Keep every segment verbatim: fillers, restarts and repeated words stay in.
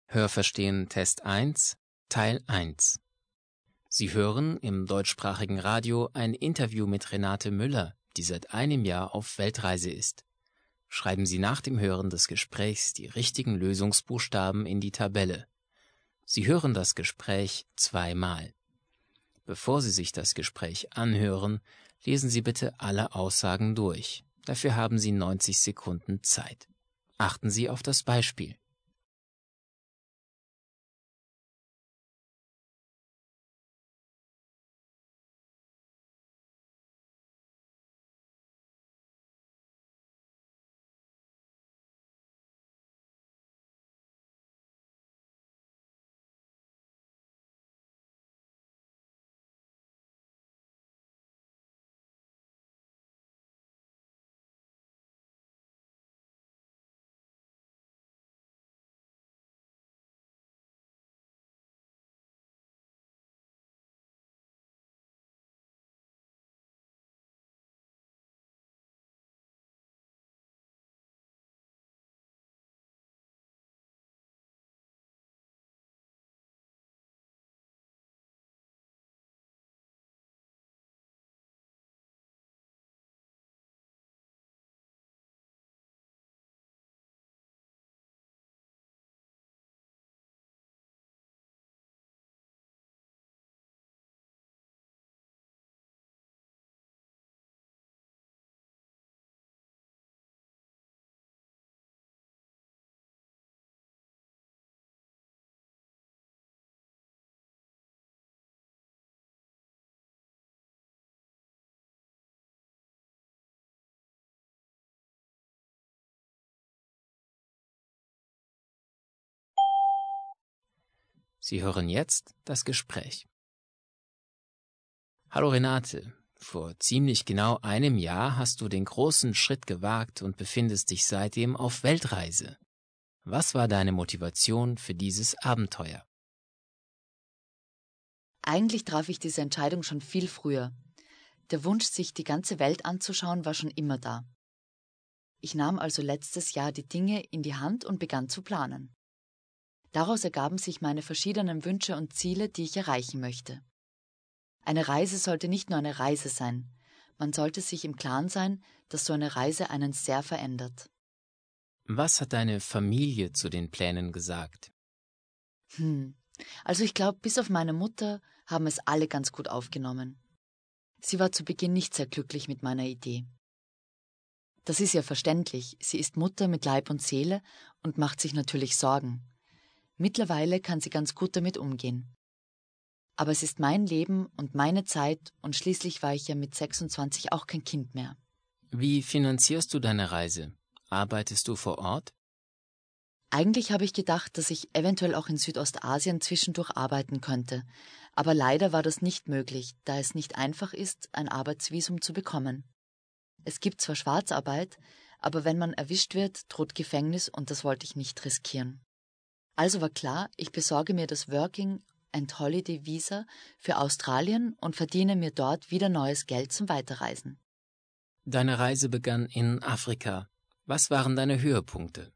Hörverstehen Test eins, Teil eins. Sie hören im deutschsprachigen Radio ein Interview mit Renate Müller, die seit einem Jahr auf Weltreise ist. Schreiben Sie nach dem Hören des Gesprächs die richtigen Lösungsbuchstaben in die Tabelle. Sie hören das Gespräch zweimal. Bevor Sie sich das Gespräch anhören, lesen Sie bitte alle Aussagen durch. Dafür haben Sie neunzig Sekunden Zeit. Achten Sie auf das Beispiel. Sie hören jetzt das Gespräch. Hallo Renate, vor ziemlich genau einem Jahr hast du den großen Schritt gewagt und befindest dich seitdem auf Weltreise. Was war deine Motivation für dieses Abenteuer? Eigentlich traf ich diese Entscheidung schon viel früher. Der Wunsch, sich die ganze Welt anzuschauen, war schon immer da. Ich nahm also letztes Jahr die Dinge in die Hand und begann zu planen. Daraus ergaben sich meine verschiedenen Wünsche und Ziele, die ich erreichen möchte. Eine Reise sollte nicht nur eine Reise sein. Man sollte sich im Klaren sein, dass so eine Reise einen sehr verändert. Was hat deine Familie zu den Plänen gesagt? Hm, also ich glaube, bis auf meine Mutter haben es alle ganz gut aufgenommen. Sie war zu Beginn nicht sehr glücklich mit meiner Idee. Das ist ja verständlich, sie ist Mutter mit Leib und Seele und macht sich natürlich Sorgen. Mittlerweile kann sie ganz gut damit umgehen. Aber es ist mein Leben und meine Zeit und schließlich war ich ja mit sechsundzwanzig auch kein Kind mehr. Wie finanzierst du deine Reise? Arbeitest du vor Ort? Eigentlich habe ich gedacht, dass ich eventuell auch in Südostasien zwischendurch arbeiten könnte. Aber leider war das nicht möglich, da es nicht einfach ist, ein Arbeitsvisum zu bekommen. Es gibt zwar Schwarzarbeit, aber wenn man erwischt wird, droht Gefängnis und das wollte ich nicht riskieren. Also war klar, ich besorge mir das Working and Holiday Visa für Australien und verdiene mir dort wieder neues Geld zum Weiterreisen. Deine Reise begann in Afrika. Was waren deine Höhepunkte?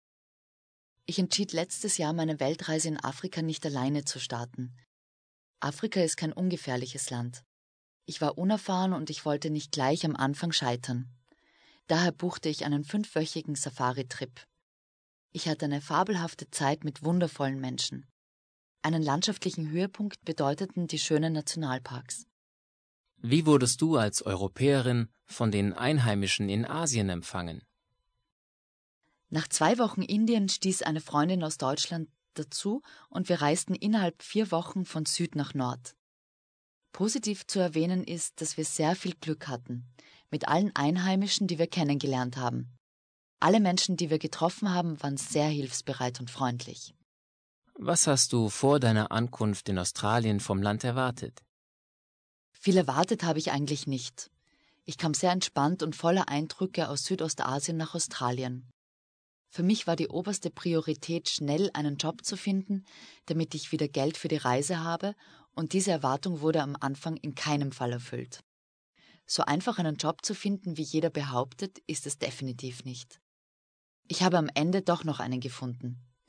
Ich entschied letztes Jahr, meine Weltreise in Afrika nicht alleine zu starten. Afrika ist kein ungefährliches Land. Ich war unerfahren und ich wollte nicht gleich am Anfang scheitern. Daher buchte ich einen fünfwöchigen Safari-Trip. Ich hatte eine fabelhafte Zeit mit wundervollen Menschen. Einen landschaftlichen Höhepunkt bedeuteten die schönen Nationalparks. Wie wurdest du als Europäerin von den Einheimischen in Asien empfangen? Nach zwei Wochen Indien stieß eine Freundin aus Deutschland dazu und wir reisten innerhalb vier Wochen von Süd nach Nord. Positiv zu erwähnen ist, dass wir sehr viel Glück hatten, mit allen Einheimischen, die wir kennengelernt haben. Alle Menschen, die wir getroffen haben, waren sehr hilfsbereit und freundlich. Was hast du vor deiner Ankunft in Australien vom Land erwartet? Viel erwartet habe ich eigentlich nicht. Ich kam sehr entspannt und voller Eindrücke aus Südostasien nach Australien. Für mich war die oberste Priorität, schnell einen Job zu finden, damit ich wieder Geld für die Reise habe, und diese Erwartung wurde am Anfang in keinem Fall erfüllt. So einfach einen Job zu finden, wie jeder behauptet, ist es definitiv nicht. Ich habe am Ende doch noch einen gefunden.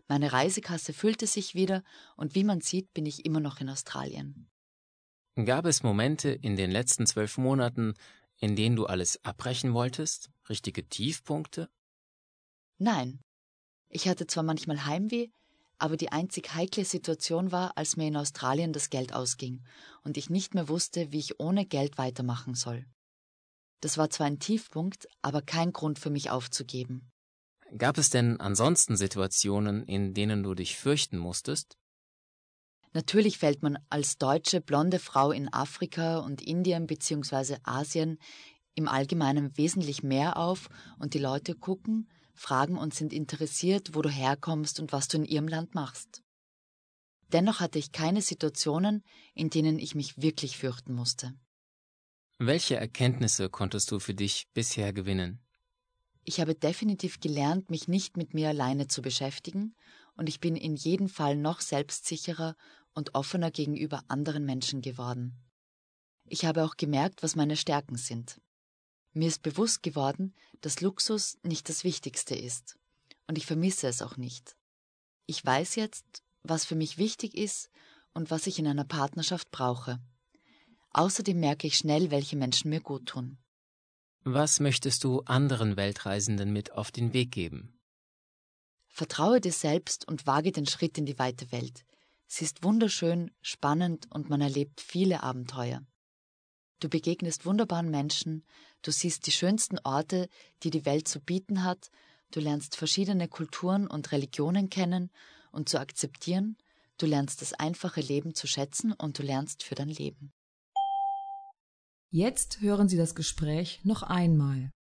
Meine Reisekasse füllte sich wieder und wie man sieht, bin ich immer noch in Australien. Gab es Momente in den letzten zwölf Monaten, in denen du alles abbrechen wolltest? Richtige Tiefpunkte? Nein. Ich hatte zwar manchmal Heimweh, aber die einzig heikle Situation war, als mir in Australien das Geld ausging und ich nicht mehr wusste, wie ich ohne Geld weitermachen soll. Das war zwar ein Tiefpunkt, aber kein Grund für mich aufzugeben. Gab es denn ansonsten Situationen, in denen du dich fürchten musstest? Natürlich fällt man als deutsche blonde Frau in Afrika und Indien bzw. Asien im Allgemeinen wesentlich mehr auf und die Leute gucken, fragen und sind interessiert, wo du herkommst und was du in ihrem Land machst. Dennoch hatte ich keine Situationen, in denen ich mich wirklich fürchten musste. Welche Erkenntnisse konntest du für dich bisher gewinnen? Ich habe definitiv gelernt, mich nicht mit mir alleine zu beschäftigen und ich bin in jedem Fall noch selbstsicherer und offener gegenüber anderen Menschen geworden. Ich habe auch gemerkt, was meine Stärken sind. Mir ist bewusst geworden, dass Luxus nicht das Wichtigste ist und ich vermisse es auch nicht. Ich weiß jetzt, was für mich wichtig ist und was ich in einer Partnerschaft brauche. Außerdem merke ich schnell, welche Menschen mir gut tun. Was möchtest du anderen Weltreisenden mit auf den Weg geben? Vertraue dir selbst und wage den Schritt in die weite Welt. Sie ist wunderschön, spannend und man erlebt viele Abenteuer. Du begegnest wunderbaren Menschen, du siehst die schönsten Orte, die die Welt zu bieten hat, du lernst verschiedene Kulturen und Religionen kennen und zu akzeptieren, du lernst das einfache Leben zu schätzen und du lernst für dein Leben. Jetzt hören Sie das Gespräch noch einmal.